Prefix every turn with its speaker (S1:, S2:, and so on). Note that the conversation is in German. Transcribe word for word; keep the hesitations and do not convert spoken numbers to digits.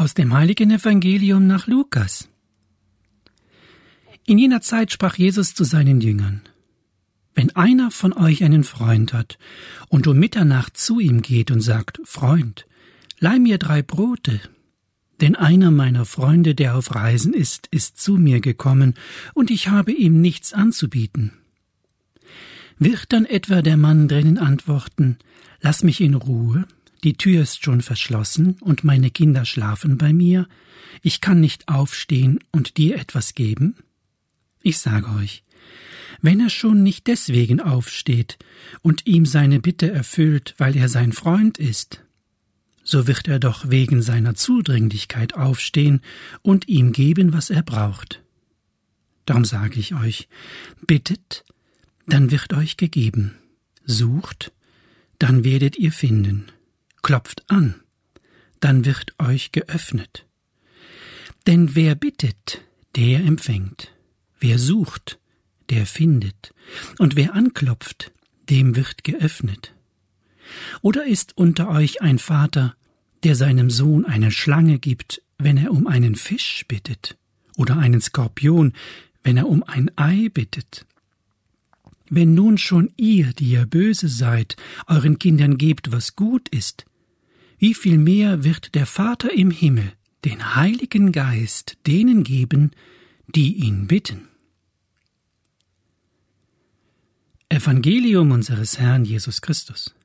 S1: Aus dem heiligen Evangelium nach Lukas. In jener Zeit sprach Jesus zu seinen Jüngern: Wenn einer von euch einen Freund hat und um Mitternacht zu ihm geht und sagt: Freund, leih mir drei Brote, denn einer meiner Freunde, der auf Reisen ist, ist zu mir gekommen, und ich habe ihm nichts anzubieten. Wird dann etwa der Mann drinnen antworten: Lass mich in Ruhe, die Tür ist schon verschlossen und meine Kinder schlafen bei mir, ich kann nicht aufstehen und dir etwas geben? Ich sage euch, wenn er schon nicht deswegen aufsteht und ihm seine Bitte erfüllt, weil er sein Freund ist, so wird er doch wegen seiner Zudringlichkeit aufstehen und ihm geben, was er braucht. Darum sage ich euch, bittet, dann wird euch gegeben, sucht, dann werdet ihr finden, klopft an, dann wird euch geöffnet. Denn wer bittet, der empfängt, wer sucht, der findet, und wer anklopft, dem wird geöffnet. Oder ist unter euch ein Vater, der seinem Sohn eine Schlange gibt, wenn er um einen Fisch bittet, oder einen Skorpion, wenn er um ein Ei bittet? Wenn nun schon ihr, die ihr böse seid, euren Kindern gebt, was gut ist, wie viel mehr wird der Vater im Himmel den Heiligen Geist denen geben, die ihn bitten? Evangelium unseres Herrn Jesus Christus.